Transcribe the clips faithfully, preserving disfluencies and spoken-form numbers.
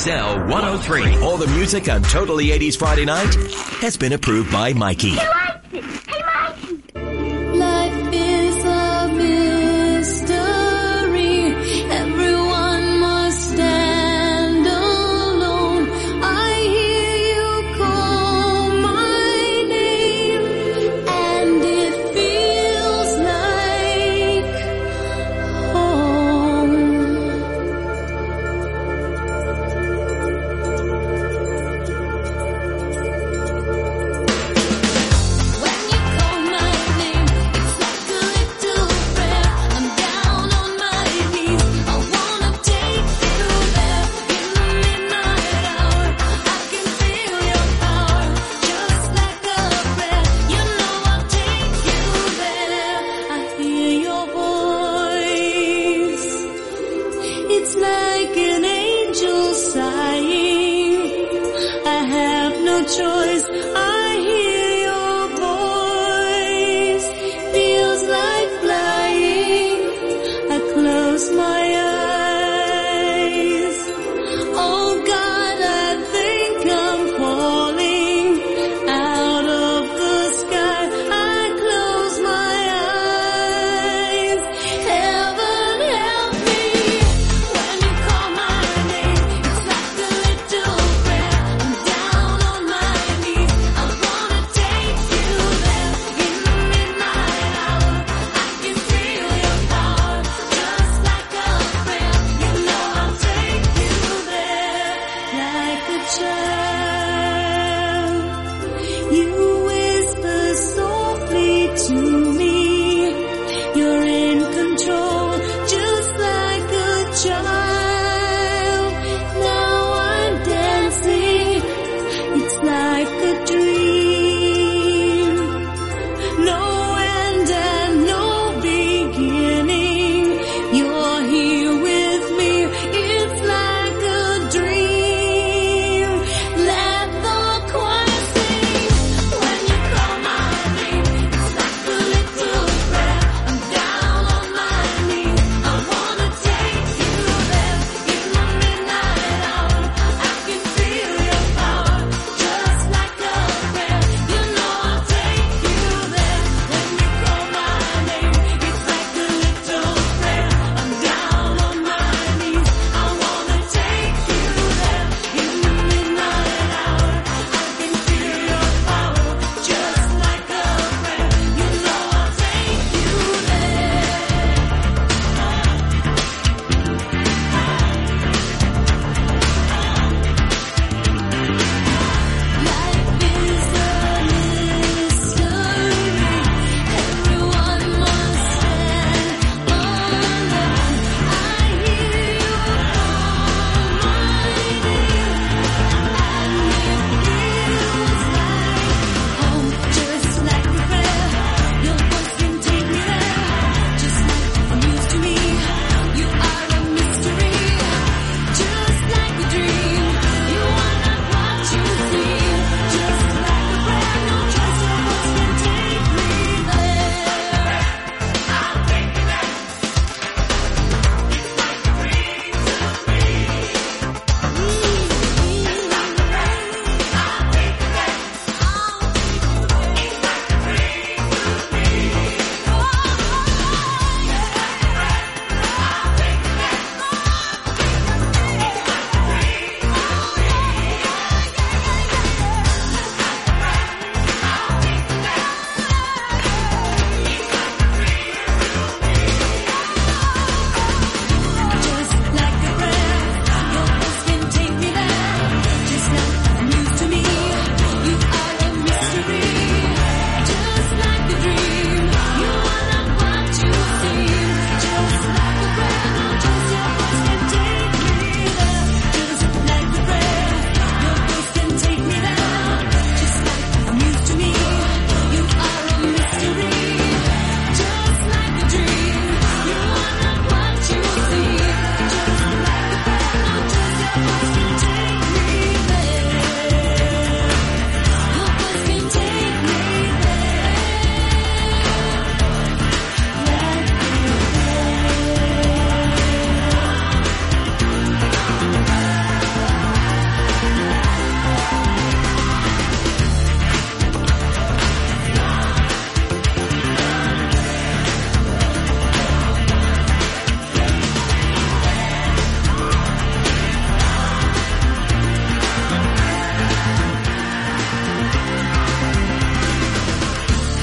X L one oh three. All the music on Totally eighties Friday Night has been approved by Mikey. He likes it. Hey, Mikey. Life is a mystery. Everyone must stand alone. I hear you call my name, and it feels like home.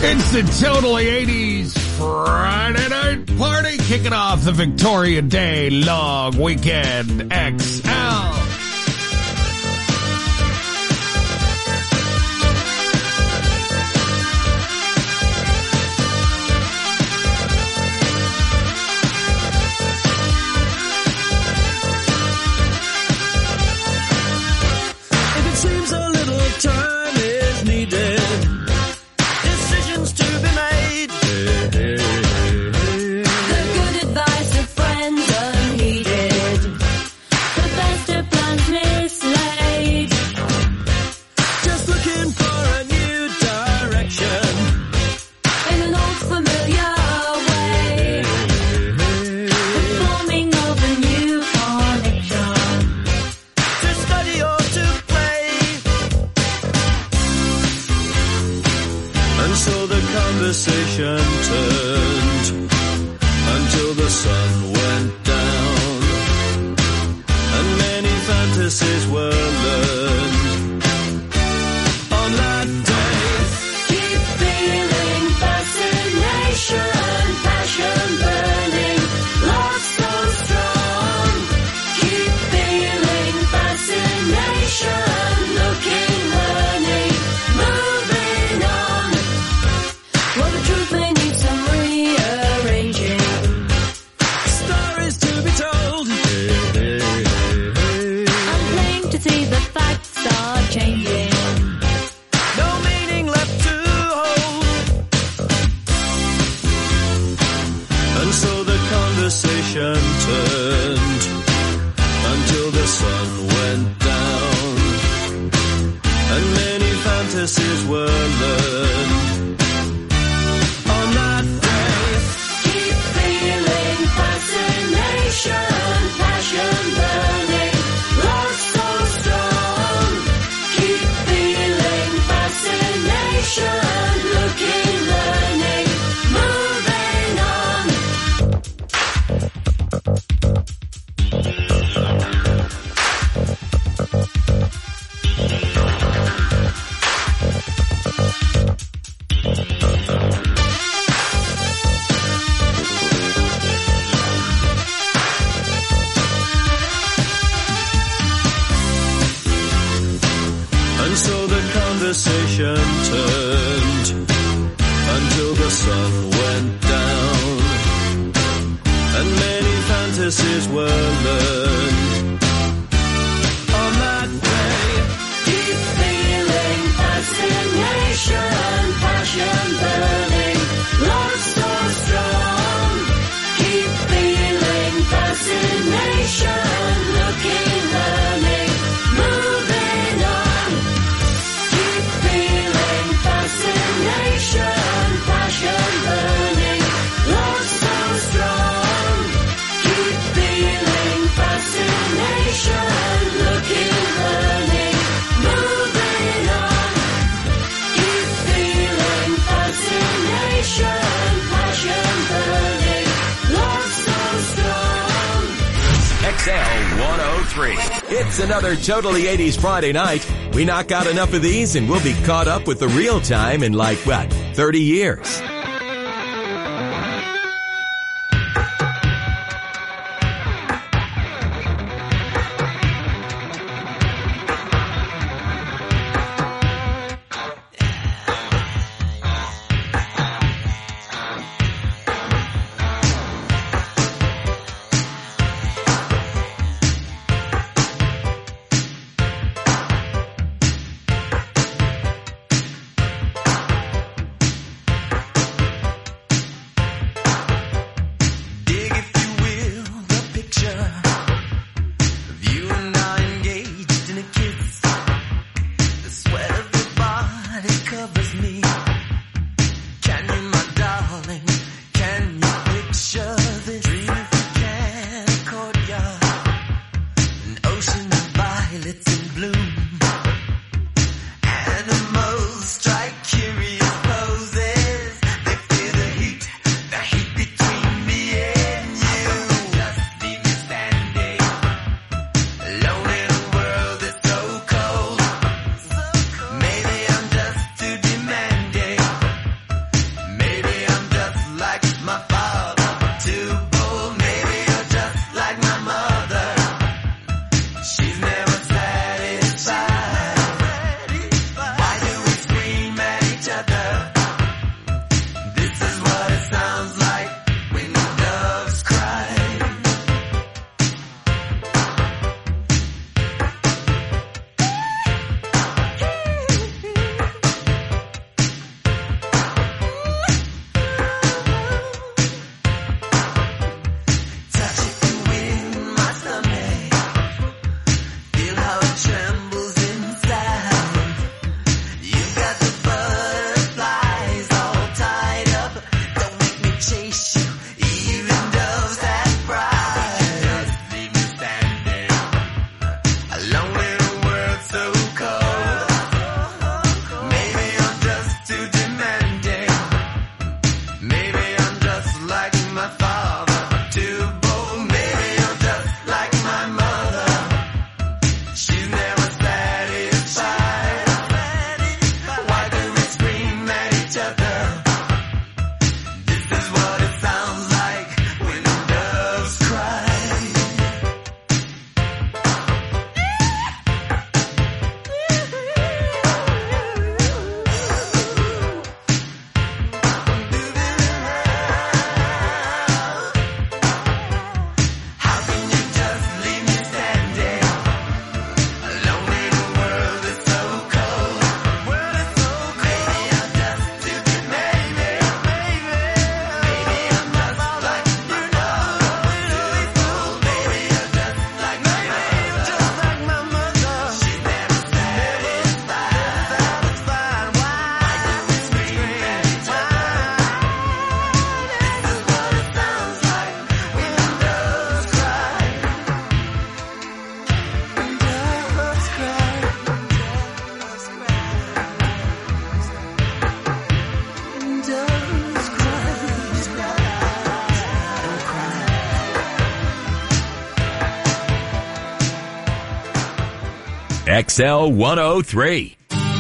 It's the Totally eighties Friday night party, kicking off the Victoria Day long weekend X L. If it seems a little time is needed, decisions to be made. The good advice of friends unheeded, the best of plans mislaid. Just looking for a new direction In an old familiar way, the forming of a new connection. to study or to play. And so the conversation turned until the sun went down, and many fantasies were learned on that day. Keep feeling fascination, passion burning, love so strong. Keep feeling fascination, looking, learning, moving on. Well, the truth may need some rearranging. Stories to be told. I'm plain to see the facts are changing. No meaning left to hold. And so the conversation turned until the sun went down, and many fantasies were learned on that day. Keep feeling fascination, passion burning, love so strong. Keep feeling fascination, looking, learning, moving on. And so the conversation turned until the sun went down, and many fantasies were learned on that day. Keep feeling fascination, passion burning, love so strong. Keep feeling fascination, looking, learning, moving on. Keep feeling fascination, passion burning, love so strong. Keep feeling fascination, looking, learning, moving on. Keep feeling fascination, passion burning, love so strong. X L one oh three. It's another Totally eighties Friday night. We knock out enough of these and we'll be caught up with the real time in like, what, thirty years. X L one oh three.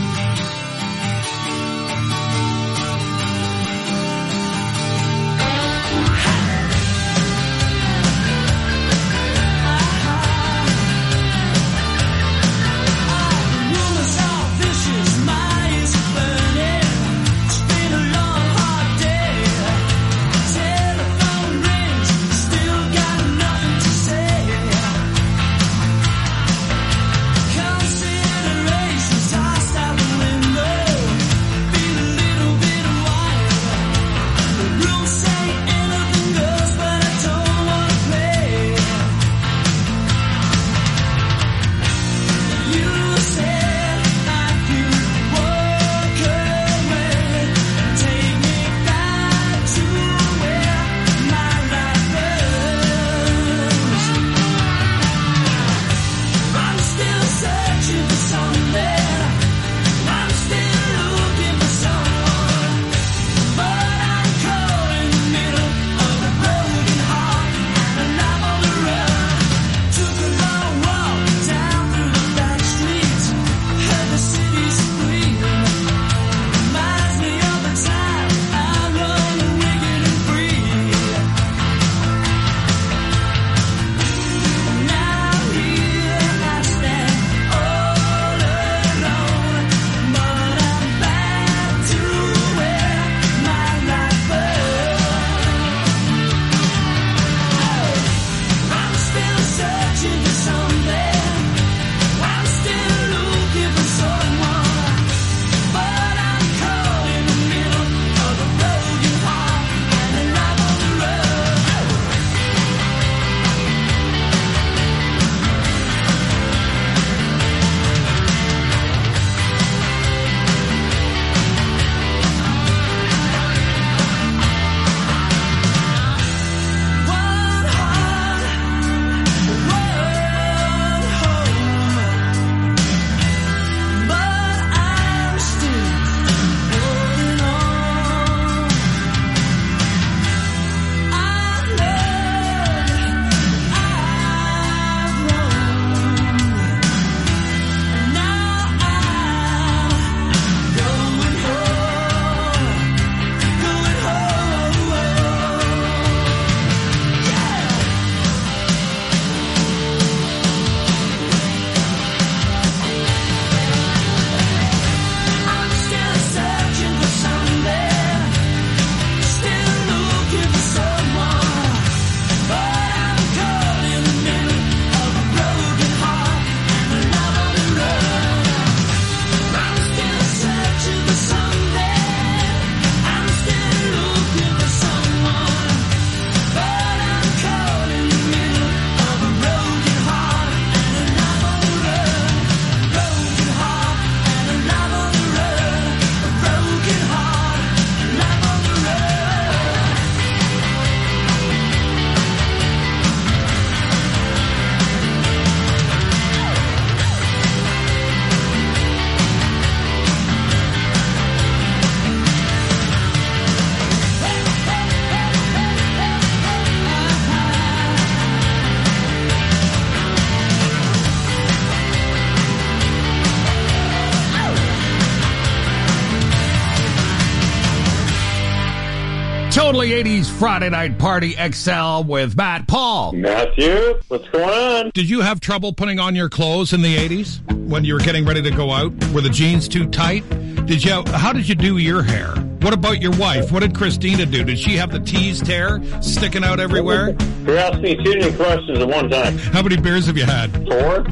Totally eighties Friday Night Party X L with Matt Paul. Matthew, what's going on? Did you have trouble putting on your clothes in the eighties when you were getting ready to go out? Were the jeans too tight? Did you? How did you do your hair? What about your wife? What did Christina do? Did she have the teased hair sticking out everywhere? You're asking me too many questions at one time. How many beers have you had? Four?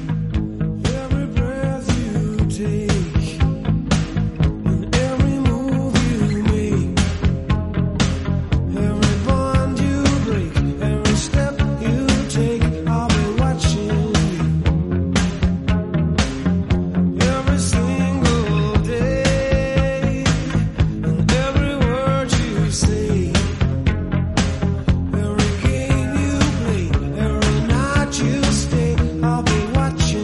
Every breath you take, and every move you make, every bond you break, every step you take, I'll be watching you. Every single day, and every word you say, every game you play, every night you stay, I'll be watching.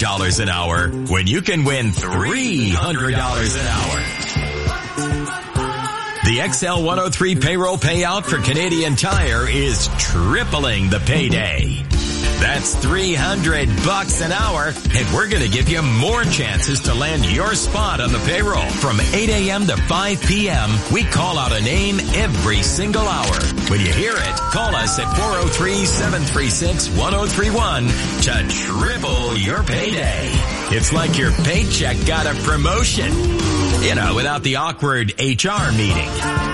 dollars an hour when you can win three hundred dollars an hour. The X L one oh three payroll payout for Canadian Tire is tripling the payday. That's three hundred bucks an hour, and we're going to give you more chances to land your spot on the payroll. From eight a.m. to five p.m., we call out a name every single hour. When you hear it, call us at four oh three, seven three six, one oh three one to triple your payday. It's like your paycheck got a promotion. You know, without the awkward H R meeting.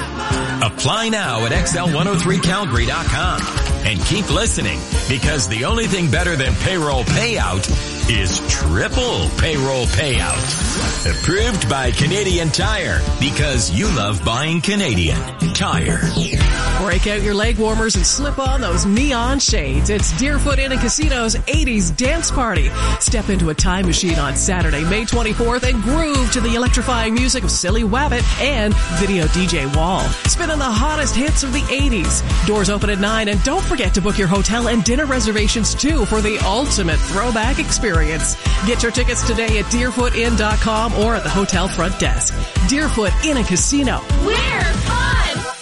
Apply now at X L one oh three Calgary dot com. And keep listening, because the only thing better than payroll payout is triple payroll payout. Approved by Canadian Tire, because you love buying Canadian Tire. Break out your leg warmers and slip on those neon shades. It's Deerfoot Inn and Casino's eighties dance party. Step into a time machine on Saturday, May twenty-fourth, and groove to the electrifying music of Silly Wabbit and video D J Wall. Spinning the hottest hits of the eighties. Doors open at nine, and don't forget to book your hotel and dinner reservations too for the ultimate throwback experience. Get your tickets today at deerfoot inn dot com or at the hotel front desk. Deerfoot Inn and Casino. We're fun!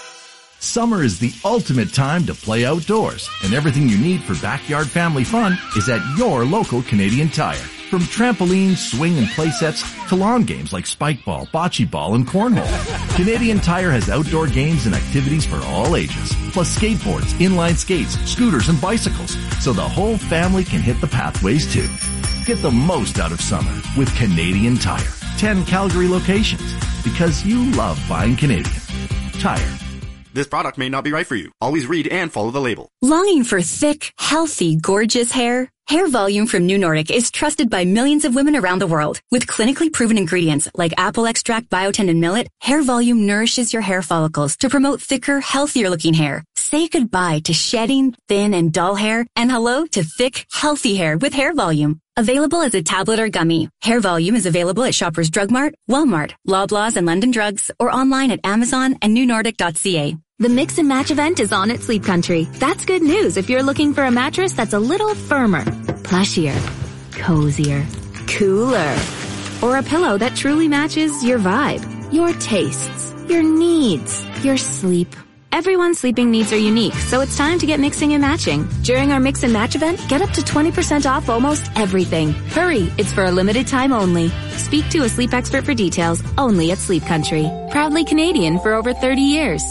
Summer is the ultimate time to play outdoors, and everything you need for backyard family fun is at your local Canadian Tire. From trampolines, swing and play sets to lawn games like spike ball, bocce ball, and cornhole. Canadian Tire has outdoor games and activities for all ages, plus skateboards, inline skates, scooters, and bicycles, so the whole family can hit the pathways too. Get the most out of summer with Canadian Tire. ten Calgary locations, because you love buying Canadian Tire. This product may not be right for you. Always read and follow the label. Longing for thick, healthy, gorgeous hair? Hair Volume from New Nordic is trusted by millions of women around the world. With clinically proven ingredients like apple extract, biotin, and millet, Hair Volume nourishes your hair follicles to promote thicker, healthier-looking hair. Say goodbye to shedding, thin, and dull hair, and hello to thick, healthy hair with Hair Volume. Available as a tablet or gummy, Hair Volume is available at Shoppers Drug Mart, Walmart, Loblaws, and London Drugs, or online at Amazon and new nordic dot c a. The Mix and Match event is on at Sleep Country. That's good news if you're looking for a mattress that's a little firmer, plushier, cozier, cooler, or a pillow that truly matches your vibe, your tastes, your needs, your sleep. Everyone's sleeping needs are unique, so it's time to get mixing and matching. During our Mix and Match event, get up to twenty percent off almost everything. Hurry, it's for a limited time only. Speak to a sleep expert for details, only at Sleep Country. Proudly Canadian for over thirty years.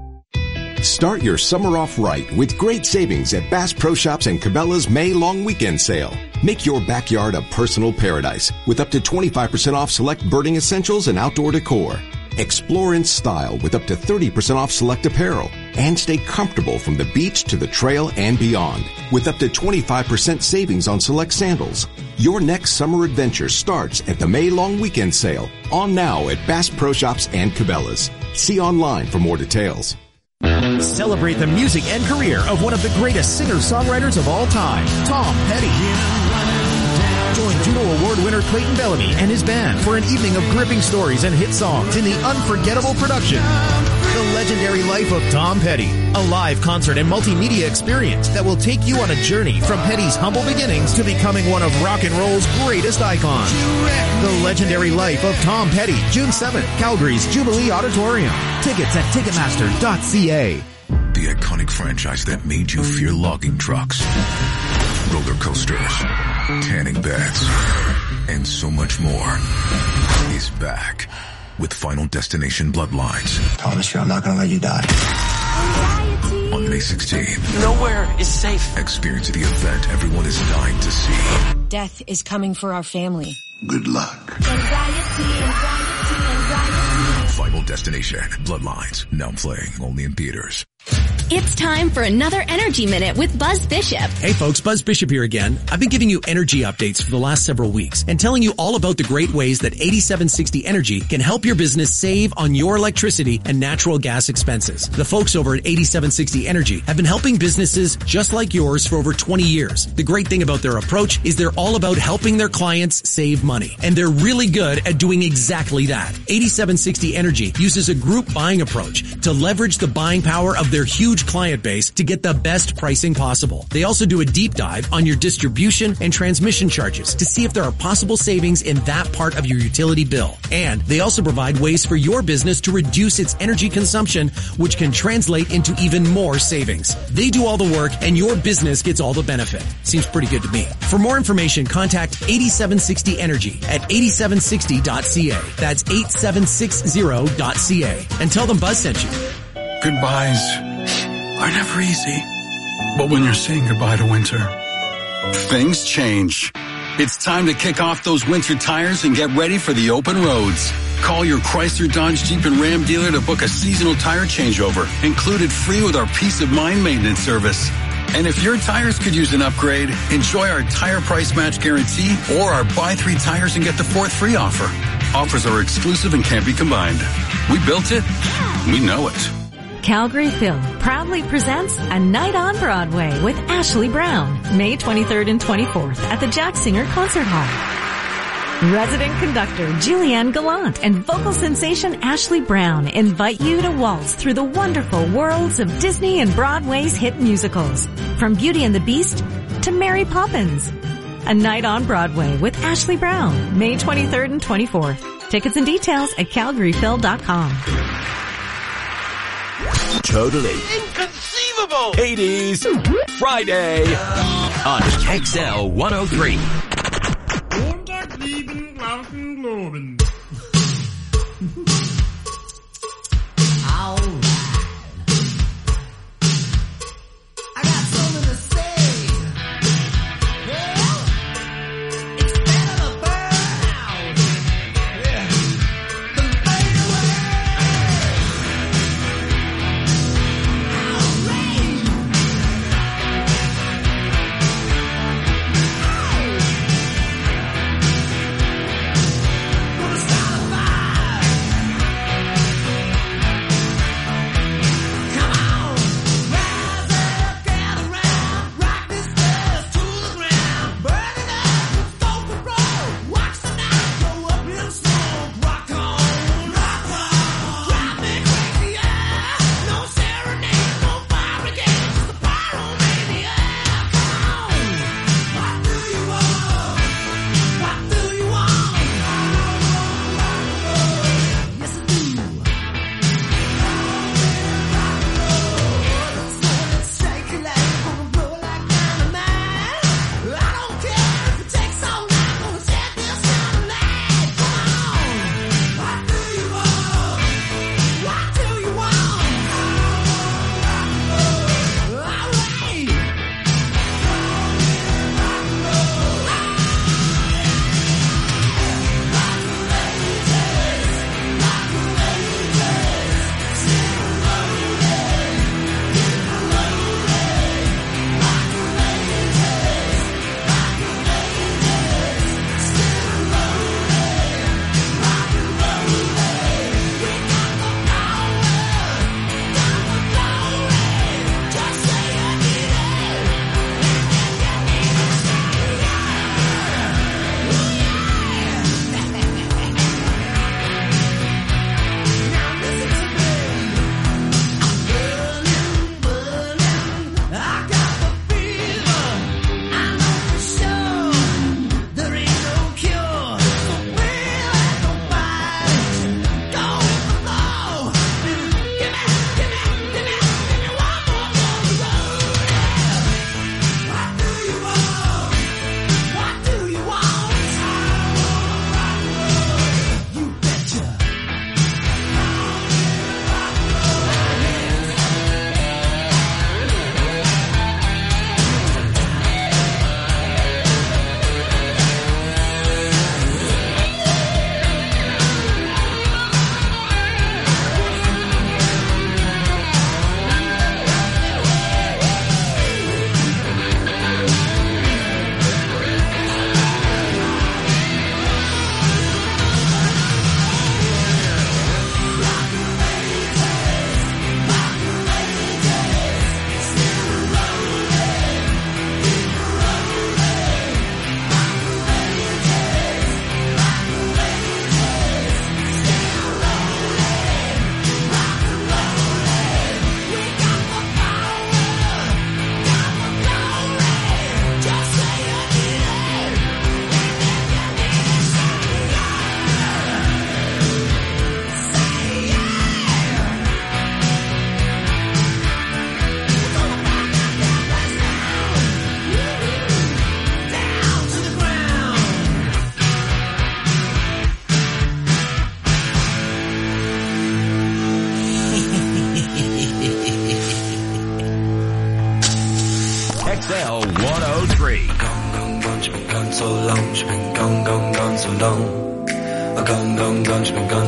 Start your summer off right with great savings at Bass Pro Shops and Cabela's May long weekend sale. Make your backyard a personal paradise with up to twenty-five percent off select birding essentials and outdoor decor. Explore in style with up to thirty percent off select apparel, and stay comfortable from the beach to the trail and beyond with up to twenty-five percent savings on select sandals. Your next summer adventure starts at the May long weekend sale, on now at Bass Pro Shops and Cabela's. See online for more details. Celebrate the music and career of one of the greatest singer-songwriters of all time, Tom Petty. Join Juno Award winner Clayton Bellamy and his band for an evening of gripping stories and hit songs in the unforgettable production, The Legendary Life of Tom Petty, a live concert and multimedia experience that will take you on a journey from Petty's humble beginnings to becoming one of rock and roll's greatest icons. The Legendary Life of Tom Petty, June seventh, Calgary's Jubilee Auditorium. Tickets at ticketmaster dot c a. The iconic franchise that made you fear logging trucks, roller coasters, tanning beds, and so much more is back with Final Destination Bloodlines. Promise you I'm not going to let you die. On May sixteenth. Nowhere is safe. Experience the event everyone is dying to see. Death is coming for our family. Good luck. Final Destination Bloodlines. Now playing only in theaters. It's time for another Energy Minute with Buzz Bishop. Hey folks, Buzz Bishop here again. I've been giving you energy updates for the last several weeks and telling you all about the great ways that eighty-seven sixty Energy can help your business save on your electricity and natural gas expenses. The folks over at eighty-seven sixty Energy have been helping businesses just like yours for over twenty years. The great thing about their approach is they're all about helping their clients save money, and they're really good at doing exactly that. eighty-seven sixty Energy uses a group buying approach to leverage the buying power of their huge huge client base to get the best pricing possible. They also do a deep dive on your distribution and transmission charges to see if there are possible savings in that part of your utility bill. And they also provide ways for your business to reduce its energy consumption, which can translate into even more savings. They do all the work and your business gets all the benefit. Seems pretty good to me. For more information, contact eighty-seven sixty Energy at eighty-seven sixty dot c a. That's eighty-seven sixty dot c a. And tell them Buzz sent you. Goodbyes are never easy. But when you're saying goodbye to winter, things change. It's time to kick off those winter tires and get ready for the open roads. Call your Chrysler, Dodge, Jeep, and Ram dealer to book a seasonal tire changeover, included free with our Peace of Mind maintenance service. And if your tires could use an upgrade, enjoy our tire price match guarantee or our buy three tires and get the fourth free offer. Offers are exclusive and can't be combined. We built it. We know it. Calgary Film proudly presents A Night on Broadway with Ashley Brown, May twenty-third and twenty-fourth at the Jack Singer Concert Hall. Resident conductor Julianne Gallant and vocal sensation Ashley Brown invite you to waltz through the wonderful worlds of Disney and Broadway's hit musicals, from Beauty and the Beast to Mary Poppins. A Night on Broadway with Ashley Brown, May twenty-third and twenty-fourth. Tickets and details at calgary phil dot com. Totally Inconceivable! eighties Friday on X L one oh three.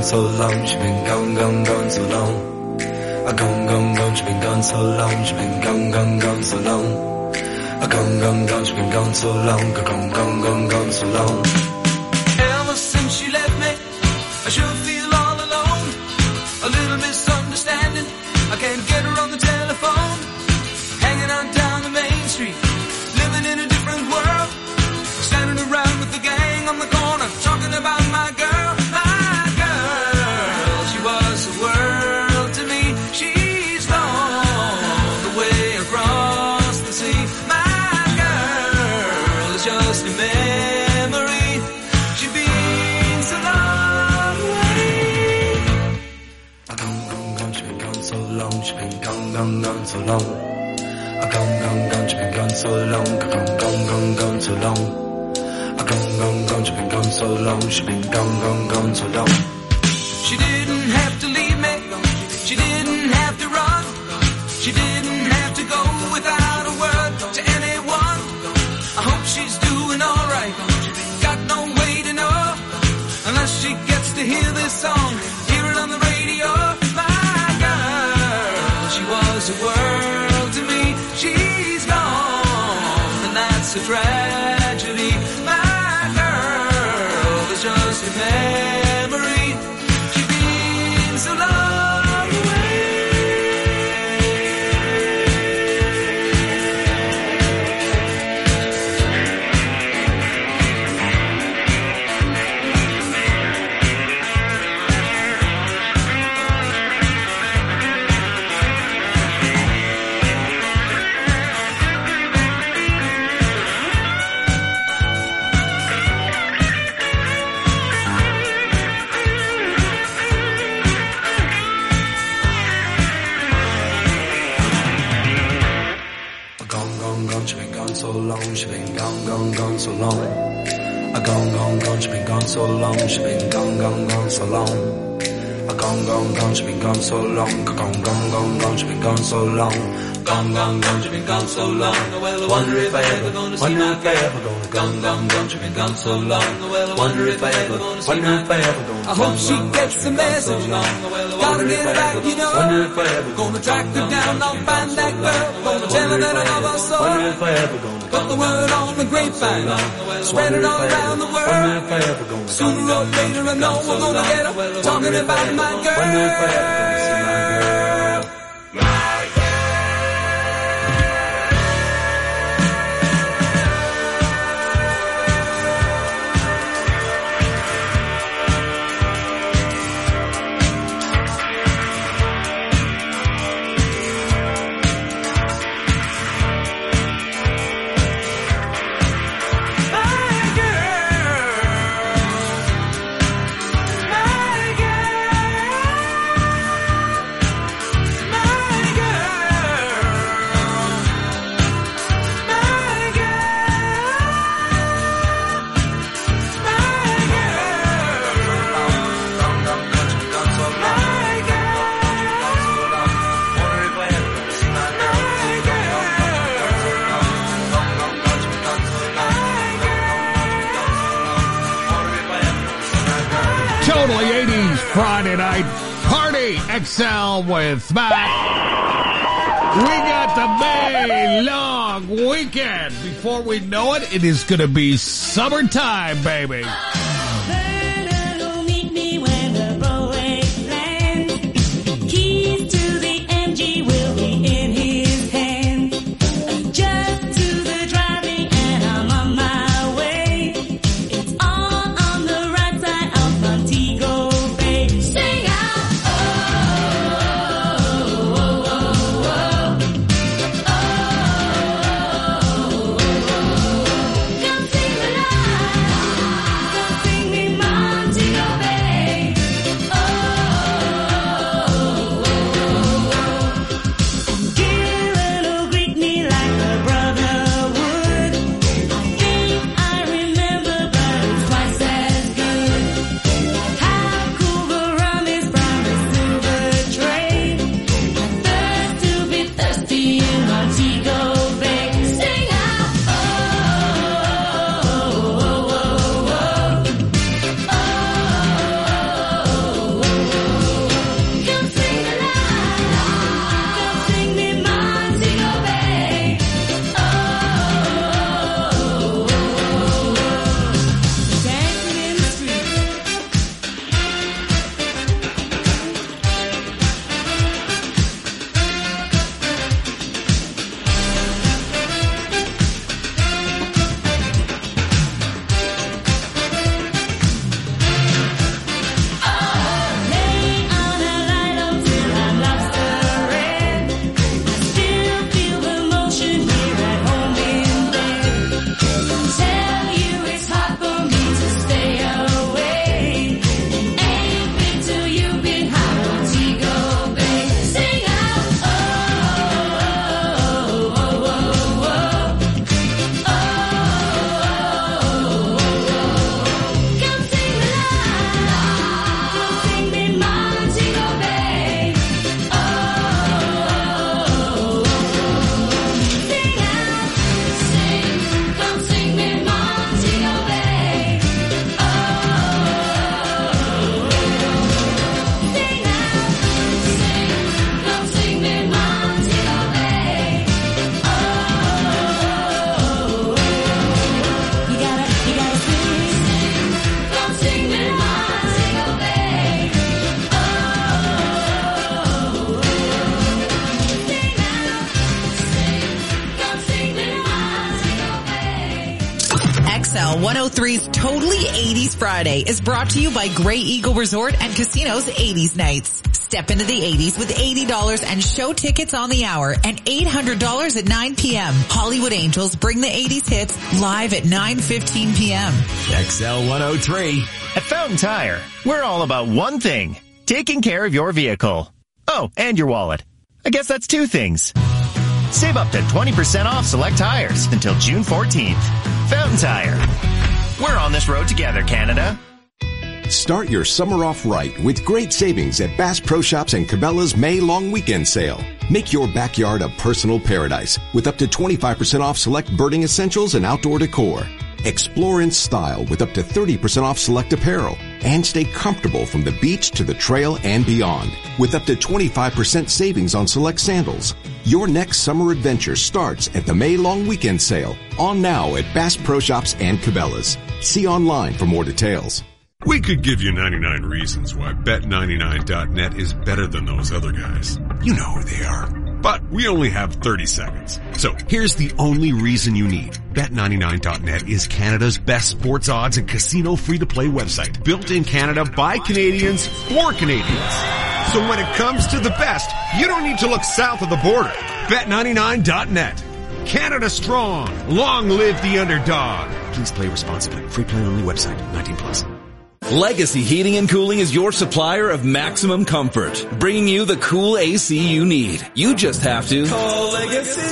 gone so long, she's been gone, gone, gone so long. A gone, gone, gone, she's been gone so long, she's been gone, gone, gone so long. A gone, gone, gone, she's been gone so long, gone, gone, gone, gone so long. Ever since she left me, I sure feel all alone. A little misunderstanding, I can't get her on the telephone. Hanging out down the main street, living in a different world. Standing around with the gang on the corner, talking about my girl, my girl. She was the world to me. She's gone the way across the sea. My girl is just a memory. She's been so long away. A gone, gone, gone, she's been gone so long. She's been gone, gone, gone so long. A gone, gone, gone, she's been gone so long. Gone, gone, gone, gone so long. A gone, gone, gone, she's been gone so long. She's been gone, gone, gone so long. She didn't have to leave me. She didn't have to run. She didn't have to go without a word to anyone. I hope she's doing alright. Got no way to know unless she gets to hear this song, hear it on the radio. My girl, she was a world to me. She's gone, and that's a tragedy. My girl is just a memory. She's been so long away. Gone, gone, gone, she's been gone so long, she's been gone, gone, gone so long. A gone, gone, gone, she's been gone so long, she's been gone, gone, gone so long. A gone, gone, gone, she's been gone so long, gone, gone, gone, gone, she's been gone so long. Gone, gone, gone, she's been gone so long. Well, I wonder if I ever gonna see my girl. Gone, gone, gone, she's been gone so long. Well, I wonder if I ever gonna see my girl. I hope she gets the message. Gotta get her back, you know. Gonna track her down, I'll find that girl. Gonna tell her that I love her so. Put the word on the grapevine, spread it all around the world. Sooner or later I know we're gonna get her talking about my girl. Totally eighties Friday night party. X L with Matt. We got the May long weekend. Before we know it, it is going to be summertime, baby. Come sing the L one oh three's Totally eighties Friday is brought to you by Grey Eagle Resort and Casino's eighties Nights. Step into the eighties with eighty dollars and show tickets on the hour and eight hundred dollars at nine p.m. Hollywood Angels bring the eighties hits live at nine fifteen p.m. X L one oh three. At Fountain Tire, we're all about one thing, taking care of your vehicle. Oh, and your wallet. I guess that's two things. Save up to twenty percent off select tires until June fourteenth. Fountain Tire. We're on this road together, Canada. Start your summer off right with great savings at Bass Pro Shops and Cabela's May long weekend sale. Make your backyard a personal paradise with up to twenty-five percent off select birding essentials and outdoor decor. Explore in style with up to thirty percent off select apparel. And stay comfortable from the beach to the trail and beyond with up to twenty-five percent savings on select sandals. Your next summer adventure starts at the May long weekend sale. On now at Bass Pro Shops and Cabela's. See online for more details. We could give you ninety-nine reasons why bet ninety-nine dot net is better than those other guys. You know who they are. But we only have thirty seconds. So here's the only reason you need. bet ninety-nine dot net is Canada's best sports odds and casino free-to-play website. Built in Canada by Canadians for Canadians. So when it comes to the best, you don't need to look south of the border. bet ninety-nine dot net. Canada strong. Long live the underdog. Please play responsibly. Free play only website. nineteen plus. Legacy Heating and Cooling is your supplier of maximum comfort, bringing you the cool A C you need. You just have to call Legacy.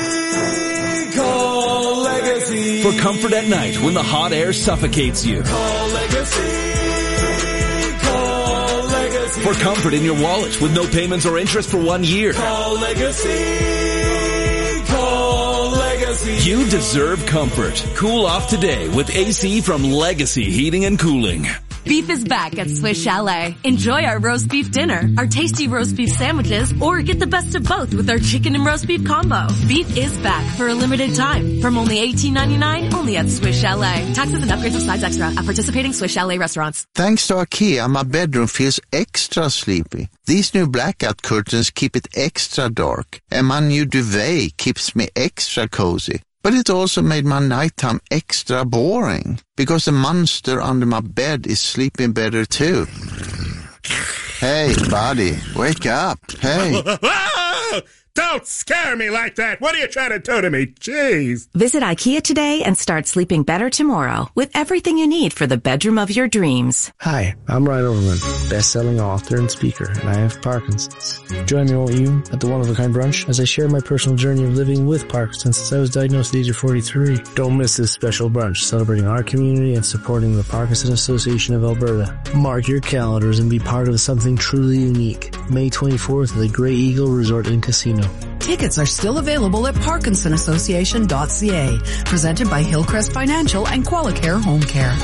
Call Legacy. For comfort at night when the hot air suffocates you. Call Legacy. Call Legacy. For comfort in your wallet with no payments or interest for one year. Call Legacy. Call Legacy. You deserve comfort. Cool off today with A C from Legacy Heating and Cooling. Beef is back at Swiss Chalet. Enjoy our roast beef dinner, our tasty roast beef sandwiches, or get the best of both with our chicken and roast beef combo. Beef is back for a limited time from only eighteen ninety-nine, only at Swiss Chalet. Taxes and upgrades of sides extra at participating Swiss Chalet restaurants. Thanks to IKEA, my bedroom feels extra sleepy. These new blackout curtains keep it extra dark, and my new duvet keeps me extra cozy. But it also made my nighttime extra boring, because the monster under my bed is sleeping better too. Hey, buddy, wake up. Hey. Don't scare me like that. What are you trying to do to me? Jeez. Visit IKEA today and start sleeping better tomorrow with everything you need for the bedroom of your dreams. Hi, I'm Ryan Overman, best-selling author and speaker, and I have Parkinson's. Join me, won't you, at the One of a Kind brunch as I share my personal journey of living with Parkinson's since I was diagnosed at the age of forty-three. Don't miss this special brunch celebrating our community and supporting the Parkinson Association of Alberta. Mark your calendars and be part of something truly unique. May twenty-fourth at the Grey Eagle Resort and Casino. Tickets are still available at parkinson association dot c a. Presented by Hillcrest Financial and Qualicare Home Care.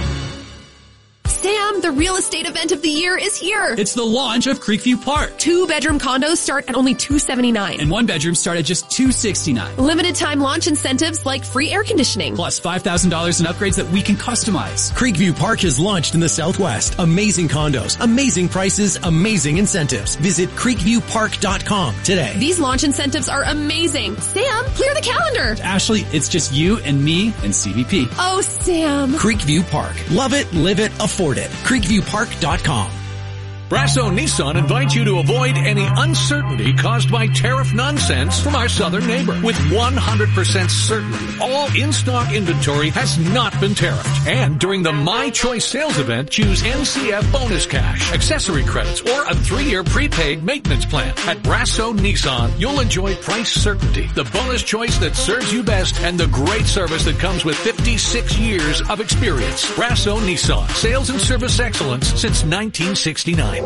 Sam, the real estate event of the year is here. It's the launch of Creekview Park. Two-bedroom condos start at only two hundred seventy-nine dollars. And one-bedroom start at just two hundred sixty-nine dollars. Limited time launch incentives like free air conditioning. Plus five thousand dollars in upgrades that we can customize. Creekview Park has launched in the Southwest. Amazing condos, amazing prices, amazing incentives. Visit creekview park dot com today. These launch incentives are amazing. Sam, clear the calendar. Ashley, it's just you and me and C V P. Oh, Sam. Creekview Park. Love it, live it, afford it. creekview park dot com. Brasso Nissan invites you to avoid any uncertainty caused by tariff nonsense from our southern neighbor. With one hundred percent certainty, all in-stock inventory has not been tariffed. And during the My Choice sales event, choose N C F bonus cash, accessory credits, or a three-year prepaid maintenance plan. At Brasso Nissan, you'll enjoy price certainty, the bonus choice that serves you best, and the great service that comes with fifty-six years of experience. Brasso Nissan, sales and service excellence since nineteen sixty-nine.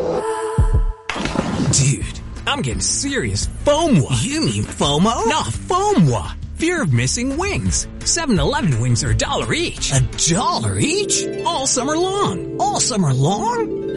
Dude, I'm getting serious FOMO. You mean FOMO? No, FOMO. Fear of missing wings. seven eleven wings are a dollar each. A dollar each? All summer long. All summer long?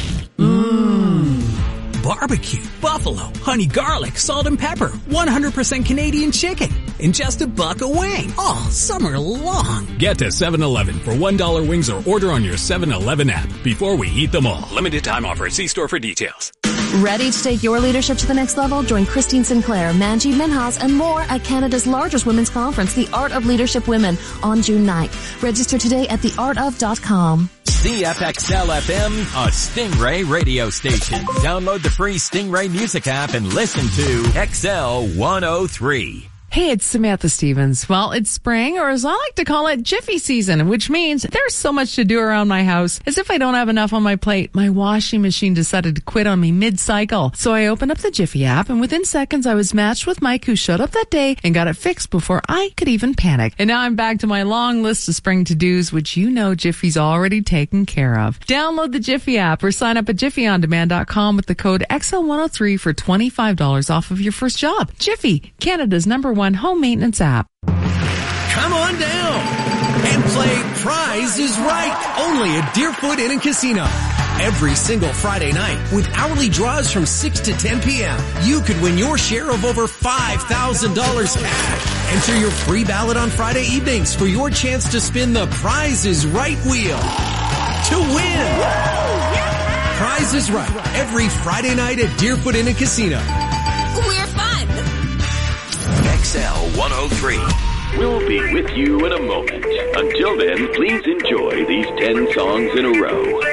Mmm. Barbecue, buffalo, honey garlic, salt and pepper, one hundred percent Canadian chicken, and just a buck a wing. All summer long. Get to seven eleven for one dollar wings or order on your seven eleven app before we eat them all. Limited time offer. See store for details. Ready to take your leadership to the next level? Join Christine Sinclair, Manjeet Minhas, and more at Canada's largest women's conference, The Art of Leadership Women, on June ninth. Register today at the art of dot com. C F X L F M, a Stingray radio station. Download the free Stingray music app and listen to X L one oh three. Hey, it's Samantha Stevens. Well, it's spring, or as I like to call it, Jiffy season, which means there's so much to do around my house. As if I don't have enough on my plate, my washing machine decided to quit on me mid-cycle. So I opened up the Jiffy app, and within seconds I was matched with Mike, who showed up that day and got it fixed before I could even panic. And now I'm back to my long list of spring to-dos, which you know Jiffy's already taken care of. Download the Jiffy app or sign up at jiffy on demand dot com with the code X L one oh three for twenty-five dollars off of your first job. Jiffy, Canada's number one home maintenance app. Come on down and play Prize is Right, only at Deerfoot Inn and Casino. Every single Friday night, with hourly draws from six to ten p.m., you could win your share of over five thousand dollars cash. Enter your free ballot on Friday evenings for your chance to spin the Prize is Right wheel to win. Prize is Right, every Friday night at Deerfoot Inn and Casino. We're fun. X L one oh three. We'll be with you in a moment. Until then, please enjoy these ten songs in a row.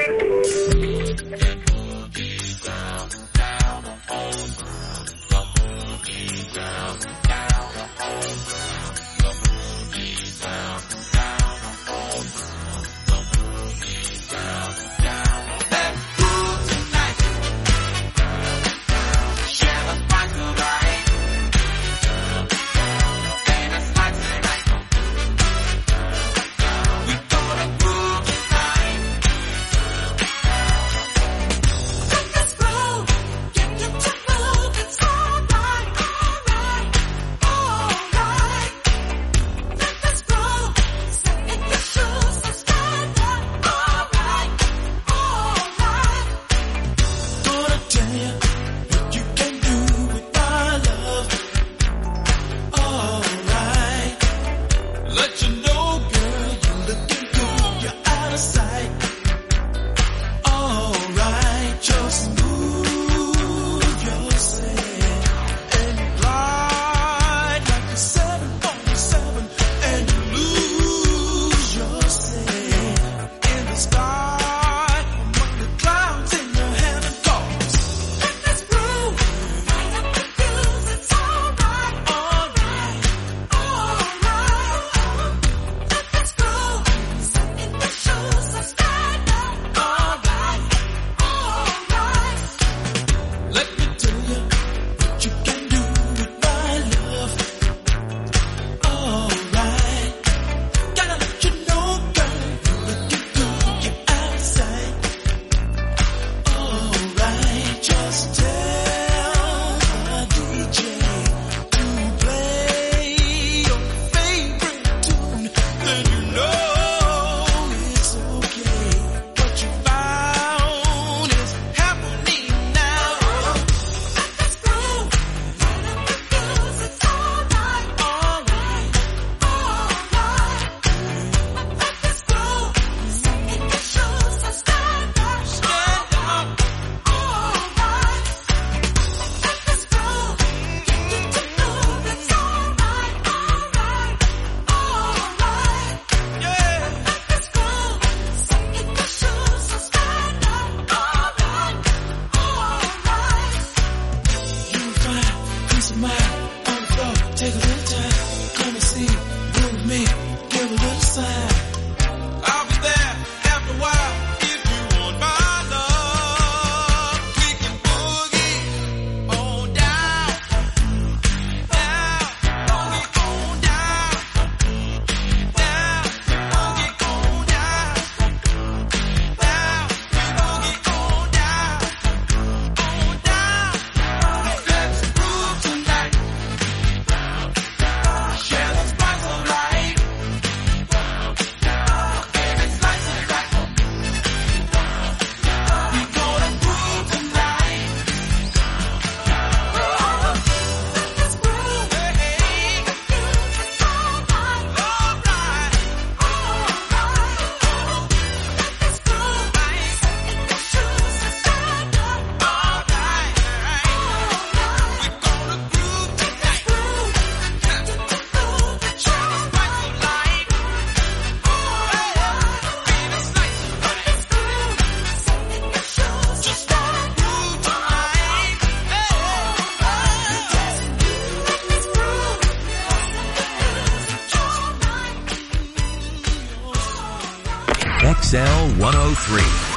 X L one oh three.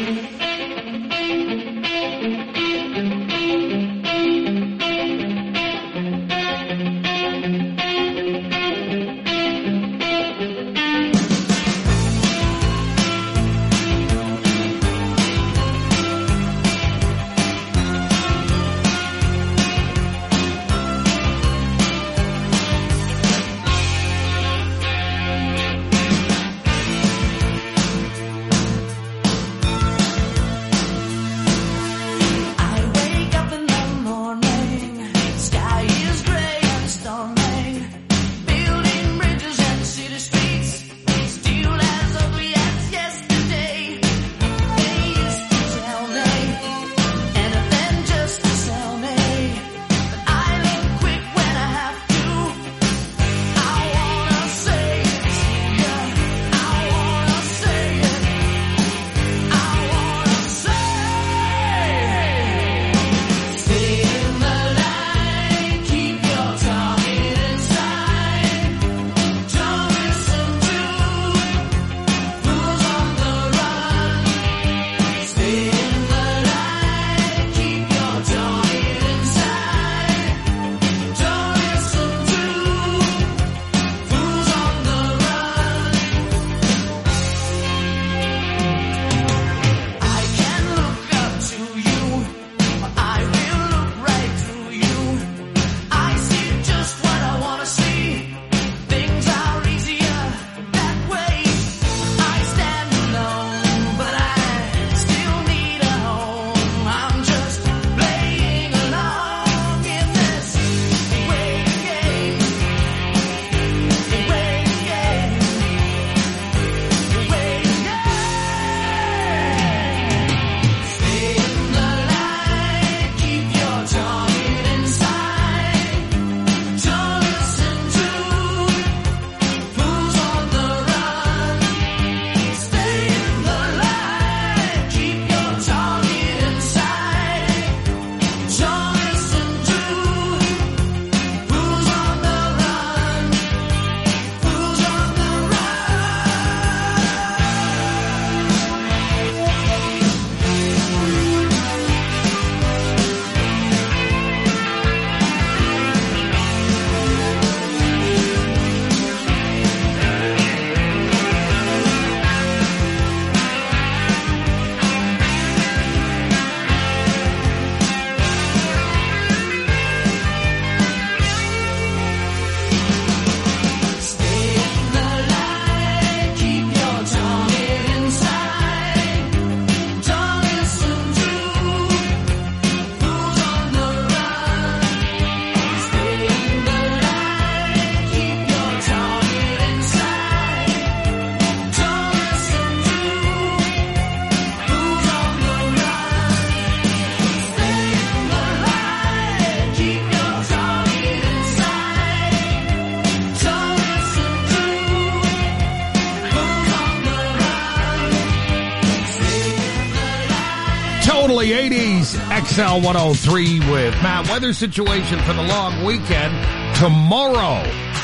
Totally eighties, X L one oh three with Matt. Weather situation for the long weekend. Tomorrow,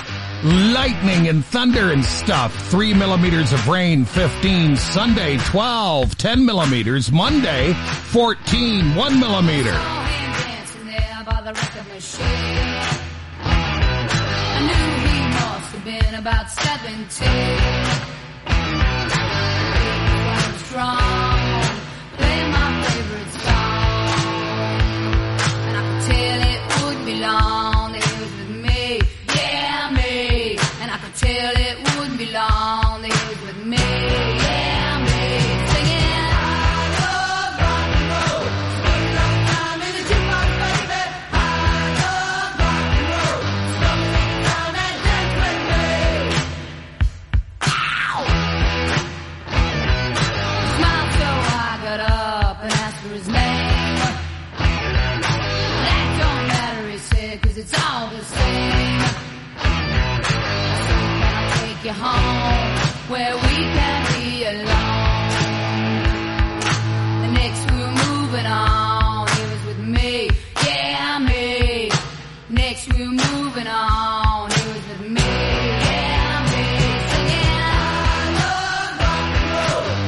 lightning and thunder and stuff. Three millimeters of rain, fifteen. Sunday, twelve, ten millimeters. Monday, fourteen, one millimeter. I knew he must have been about seventeen. He was strong, playing my favorite song, and I could tell it wouldn't be long that he was with me, yeah me, and I could tell it wouldn't be long that he was with me, yeah me, singing I love rock and roll, spend a long time in the jukebox, baby. I love rock and roll, spend a long time and dance with me. Ow! He smiled so I got up and asked for his name. That don't matter, he said, 'cause it's all the same. I said, can I take you home where we can be alone? The next we were moving on, he was with me, yeah me. Next we were moving on, he was with me, yeah me. Singing I love rock and roll,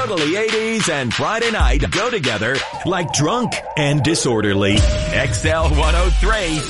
totally eighties and Friday night go together like drunk and disorderly. X L one oh three.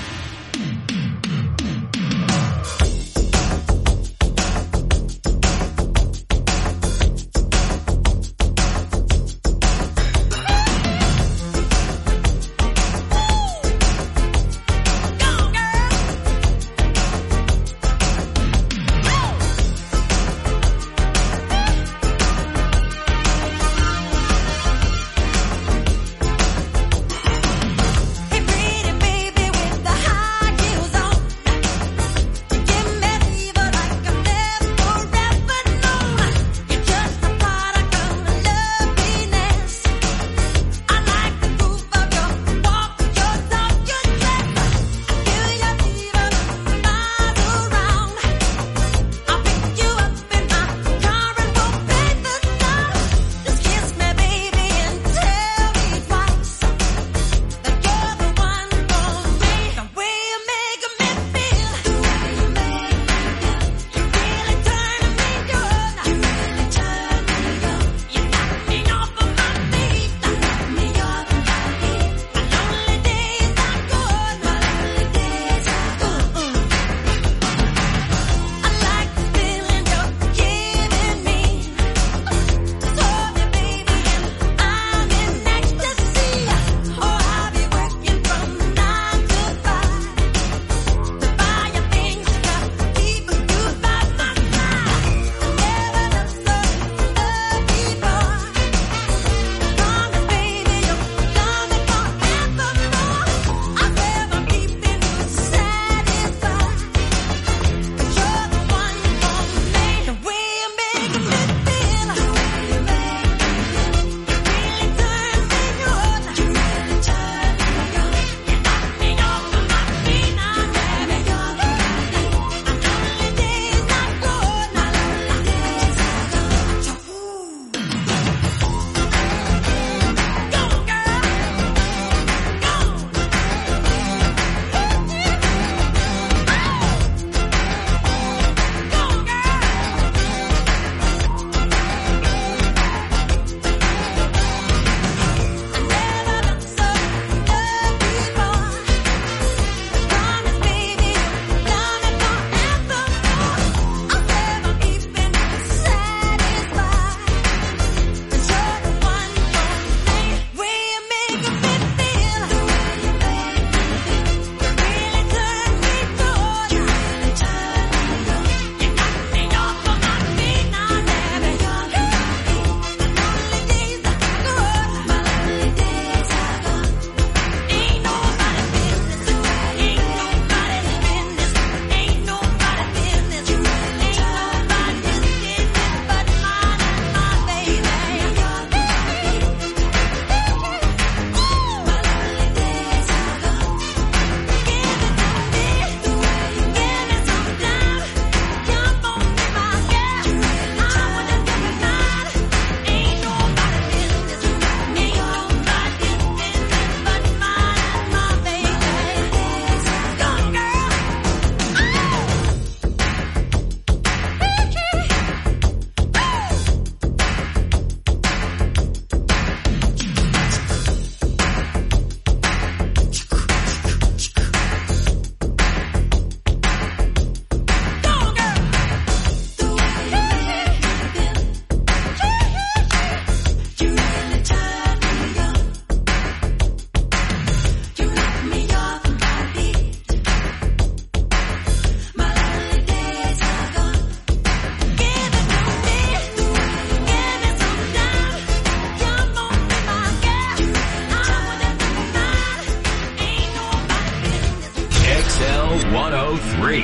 one oh three.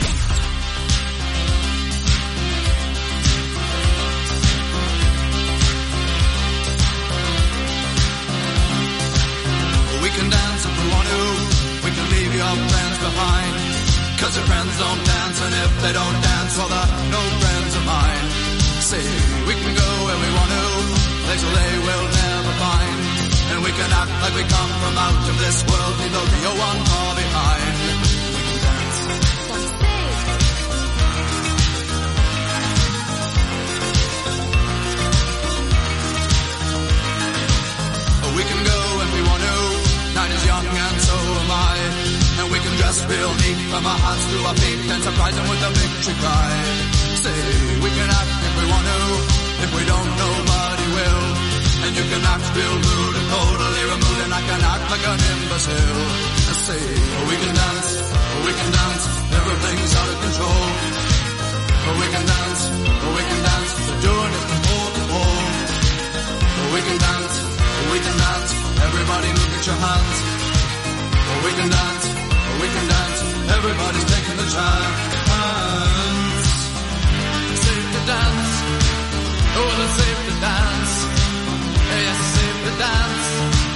We can dance if we want to, we can leave your friends behind, cause your friends don't dance, and if they don't dance, well they're no friends of mine. See, we can go where we want to, places they will never find, and we can act like we come from out of this world, leave the real one far behind. We can dance. us feel neat from our hearts to our feet and surprise them with a victory cry. Say, we can act if we want to, if we don't, nobody will. And you can act real rude and totally removed, and I can act like an imbecile. I say, we can dance, we can dance, everything's out of control. We can dance, we can dance, we're doing it from pole to pole. We can dance, we can dance, everybody look at your hands. We can dance, we can dance, everybody's taking the chance. Safe to dance, oh, it's safe to dance. Yes, it's safe to dance.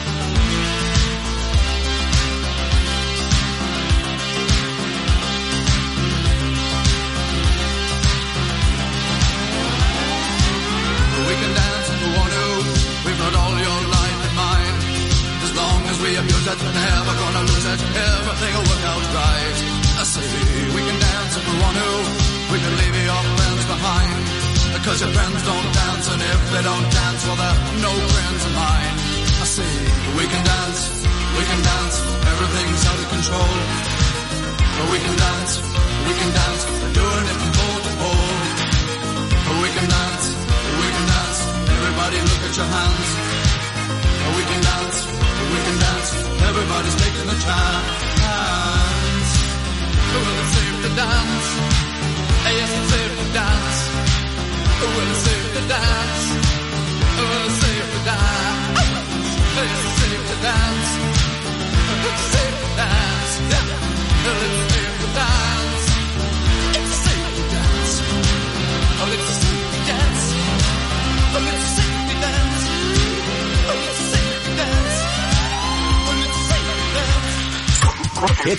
We can dance if we want to, we've got all your life in mind. As long as we abuse it, never gonna lose it, everything will work out right. I say, we can dance if we want to, we can leave your friends behind. Because your friends don't dance, and if they don't dance, well, they're no friends of mine. I say, we can dance, we can dance, everything's out of control. But we can dance, we can dance, we're doing it from pole to pole. But we can dance, we can dance, everybody look at your hands. But we can dance, we can dance, everybody's taking the chance. Well, it's safe to dance, yes, it's safe to dance. Well, it's safe to dance. Well, it's safe to dance. It's safe to dance. It's safe to dance. Well, it's safe to dance. It's safe to dance. Oh, it's safe to dance. Oh, it's safe to dance. Oh, it's safe to dance. Oh, it's safe to dance. It's